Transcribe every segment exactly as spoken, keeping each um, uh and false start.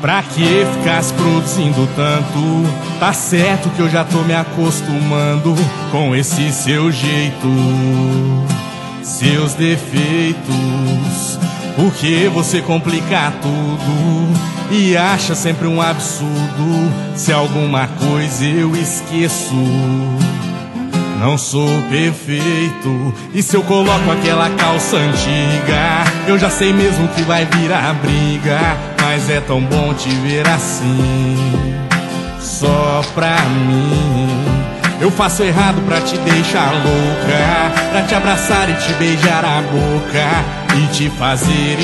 Pra que ficar se produzindo tanto? Tá certo que eu já tô me acostumando com esse seu jeito, seus defeitos. Porque você complica tudo e acha sempre um absurdo se alguma coisa eu esqueço. Não sou perfeito, e se eu coloco aquela calça antiga, eu já sei mesmo que vai virar briga. Mas é tão bom te ver assim, só pra mim. Eu faço errado pra te deixar louca, pra te abraçar e te beijar a boca e te fazer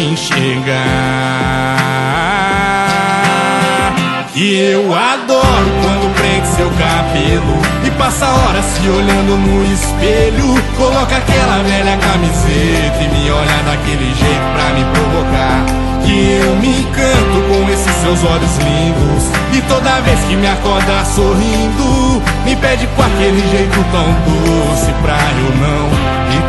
enxergar que eu adoro quando prende seu cabelo e passa horas se olhando no espelho. Coloca aquela velha camiseta e me olha daquele jeito pra me provocar. Que eu me encanto com esses seus olhos lindos e toda vez que me acorda sorrindo, me pede com aquele jeito tão doce pra eu não ir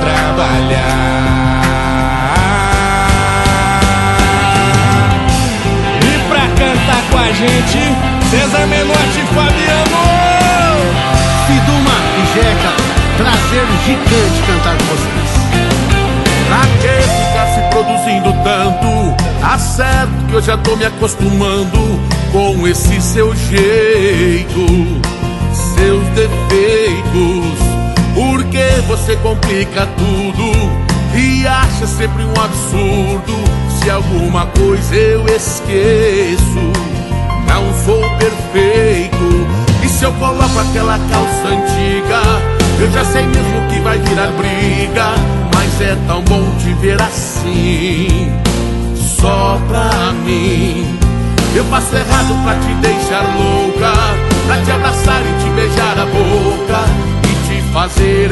trabalhar. E pra cantar com a gente, César Menotti e Fabiano. Fiduma e Jeca, prazer gigante cantar com vocês. Pra que ficar se produzindo tanto? Tá certo que eu já tô me acostumando com esse seu jeito, seus defeitos. Porque você complica tudo e acha sempre um absurdo se alguma coisa eu esqueço. Não sou perfeito, e se eu coloco aquela calça antiga, eu já sei mesmo que vai virar briga. Mas é tão bom te ver assim, só pra mim. Eu faço errado pra te deixar louca, pra te abraçar e te beijar a boca e te fazer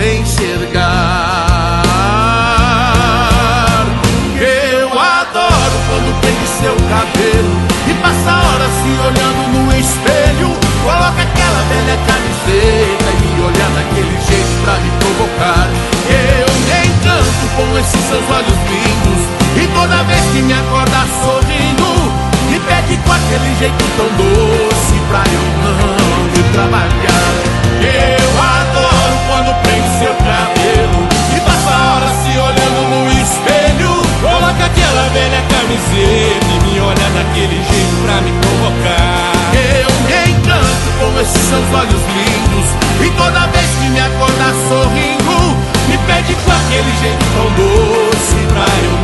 enxergar. Eu adoro quando prende seu cabelo e passa horas se olhando no espelho. Coloca aquela velha camiseta e me olha daquele jeito pra me provocar. Eu me encanto com esses seus olhos lindos e toda vez que me acorda sorrindo, me pede com aquele jeito tão doce pra eu não ir trabalhar. Eu adoro quando prende seu cabelo e passa horas se olhando no espelho. Coloca aquela velha camiseta e me olha daquele jeito pra me provocar. Eu me encanto com esses seus olhos lindos e toda vez que me acorda sorrindo, me pede com aquele jeito tão doce pra eu